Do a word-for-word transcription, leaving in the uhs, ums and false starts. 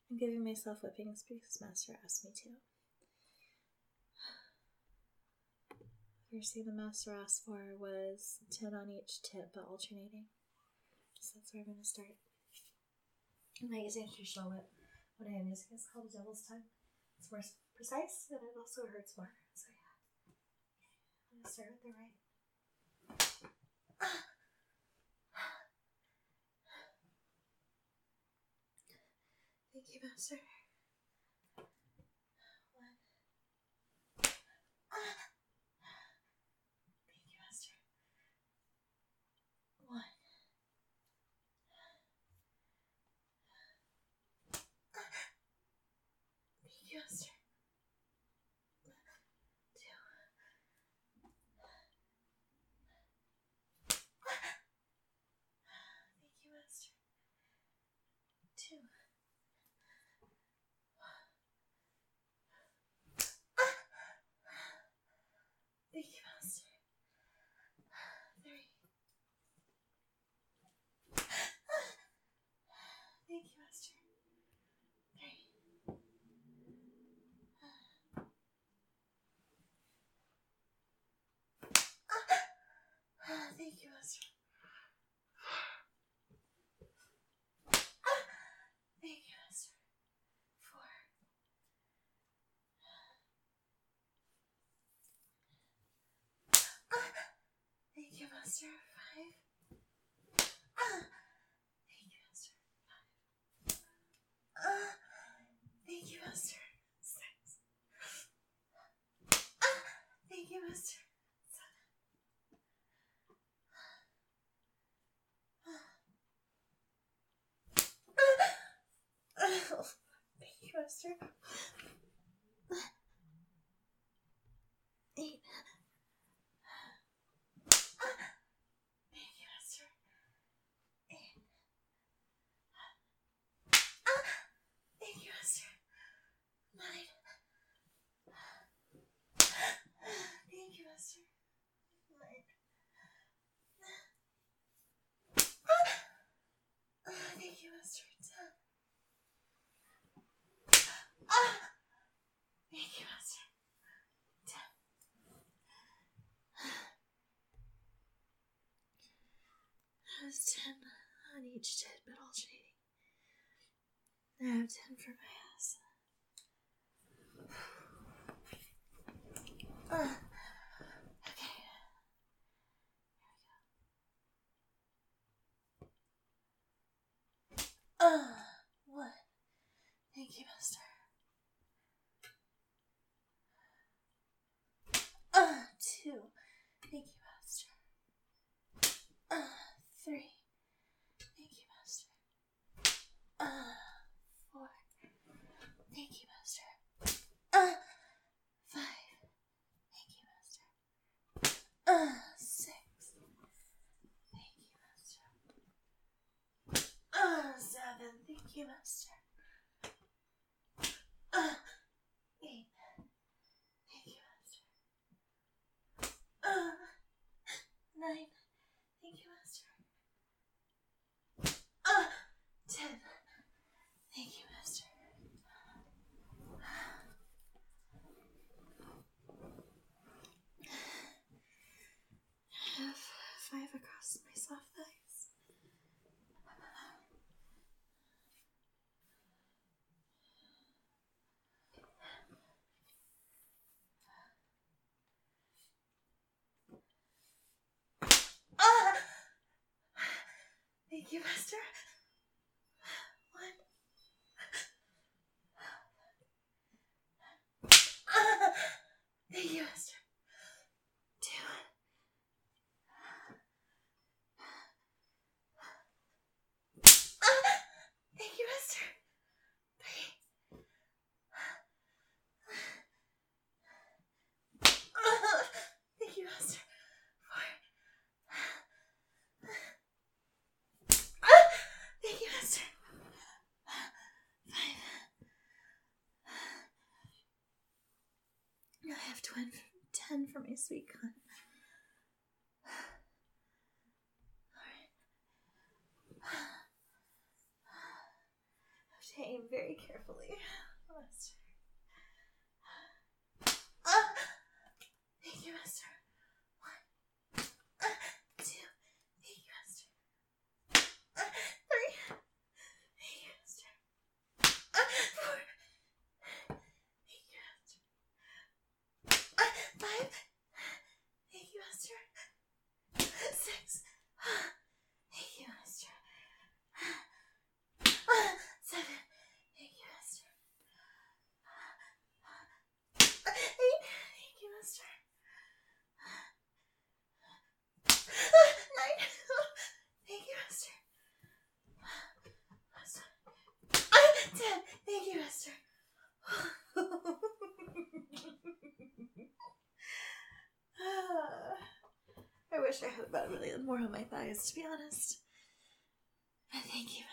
I'm giving myself whippings because Master asked me to. First thing the Master asked for was ten on each tip, but alternating. So that's where I'm going to start. I'm not using a traditional whip. What I am using is called a devil's tongue. It's more precise, and it also hurts more. So yeah. I'm going to start with the right. Thank you, Master. One. Thank you, Master. One. Thank you, Master. Two. Thank you, Master. Two. Thank you, Master. Three. Thank you, Master. Three. Thank you, Master. Thank you, Master. Four. Thank you, Master. Five. Thank you, Master. Five. Thank you, Master. Six. Thank you, Master. Seven. Thank you, Master. Eight. Thank you, Master. Eight. Thank you, Master. Nine. Thank you, Master. Nine. Thank you, Master. Ten. Thank you, Master. Ten. That was ten on each tit, but alternating. I have ten for my ass. Uh, okay. Here we go. Uh, one. Thank you, Master. Uh, two. Thank you, Master. Uh, three. Thank you, Master. Uh, four. Thank you, Master. Uh, five. Thank you, Master. Uh, six. Thank you, Master. Uh, seven. Thank you, Master. Uh, eight. Thank you, Master. Uh, nine. Thank you, Master. Uh, ten. Thank you, Master. I have five across my soft thighs. Ah! Thank you, Master. One. Ah! Thank you, Master. Two. Ah! Thank you, Master. Three. Ah! Thank you, Master. Four. Ah! Thank you, Master. Five. I have twin, ten for my sweet con. Alright. to aim very carefully. Master. Ah! Thank you, Master. One, uh, two. Thank you, Master. Uh, three. Thank you, Master. Uh, four. Thank you, Master. Uh, five. Thank you, Master. Six. Thank you, Master. Uh, seven. Thank you, Master. Uh, eight. Thank you, Master. Uh, nine. Thank you, Master. Uh, ten. Thank you, Master. I wish I had about a million more on my thighs, to be honest. But thank you,